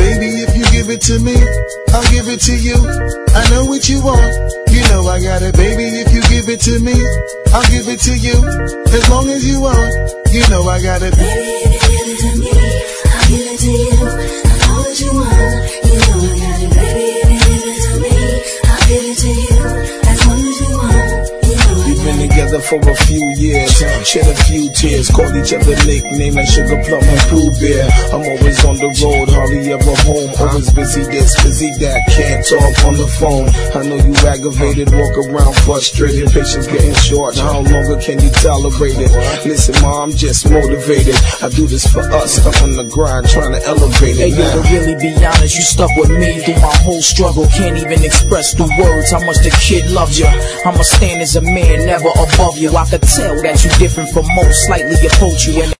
Baby, if you give it to me, I'll give it to you. I know what you want, you know I got it. Baby, if you give it to me, I'll give it to you. As long as you want, you know I got it. Baby, if you give it to me, I'll give it to you. I know what you want, you know I got it. Baby, if you give it to me, I'll give it to you. As long as you want, you know I got it. We've been together for a few years, shed a few tears, called each other nickname like Sugar Plum and Blue Bear. I'm always on the road, hardly ever home, always busy this, busy that, can't talk on the phone. I know you aggravated, walk around frustrated, patience getting short, how longer can you tolerate it? Listen ma, I'm just motivated, I do this for us, stuck on the grind, trying to elevate it. Hey yo, to really be honest, you stuck with me through my whole struggle. Can't even express through words how much the kid loves you. I'ma stand as a man, never above you. I could tell that you different from most, slightly approach you. And